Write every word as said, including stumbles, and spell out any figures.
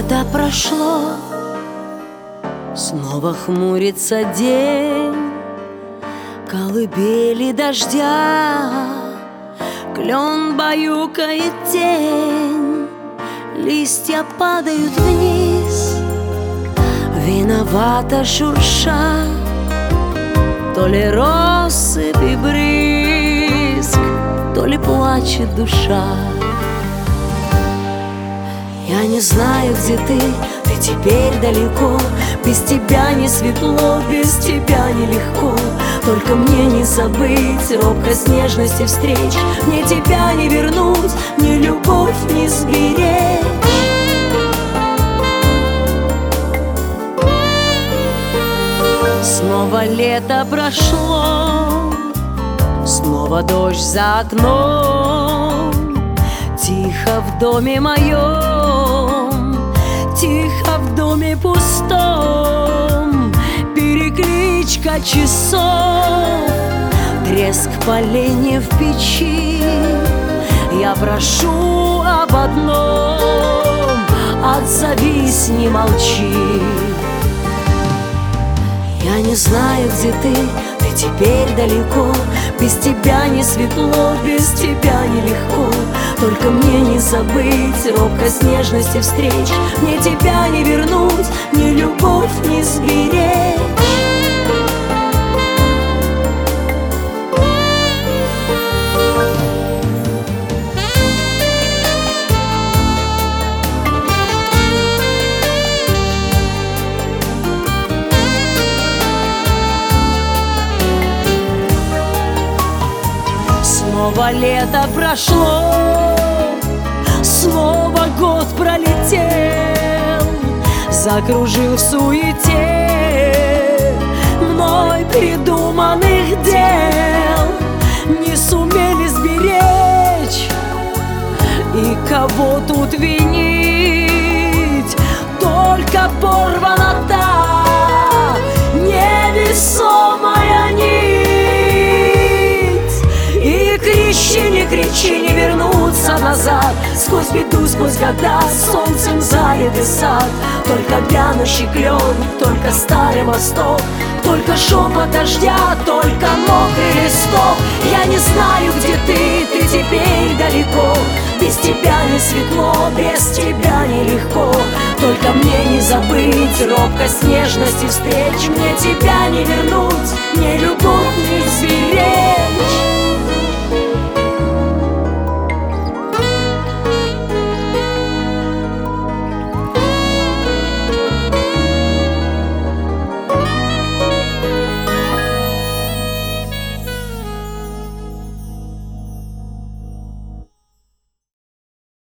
Лето прошло, снова хмурится день, колыбели дождя, клен баюкает тень, листья падают вниз, виновато шурша, то ли россыпь и брызг, то ли плачет душа. Я не знаю, где ты, ты теперь далеко. Без тебя не светло, без тебя нелегко. Только мне не забыть робкость нежности встреч. Мне тебя не вернуть, ни любовь не сберечь. Снова лето прошло, снова дождь за окном. Тихо в доме моем, тихо в доме пустом, перекличка часов, треск поленьев в печи. Я прошу об одном: отзовись, не молчи. Я не знаю, где ты, ты теперь далеко. Без тебя не светло, без тебя нелегко. Только мне не забыть робкость нежности встреч. Мне тебя не вернуть, ни любовь не сберечь. Снова лето прошло, снова год пролетел, закружил в суете мной придуманных дел. Не сумели сберечь, и кого тут винить? Только порвана та невесомая нить. Кричи, не кричи, не вернуться назад. Сквозь беду, сквозь года, солнцем залитый сад. Только вянущий клен, только старый восток, только шепот дождя, только мокрый листок. Я не знаю, где ты, ты теперь далеко. Без тебя не светло, без тебя нелегко. Только мне не забыть робкость нежности встреч. Мне тебя не вернуть, мне любовь не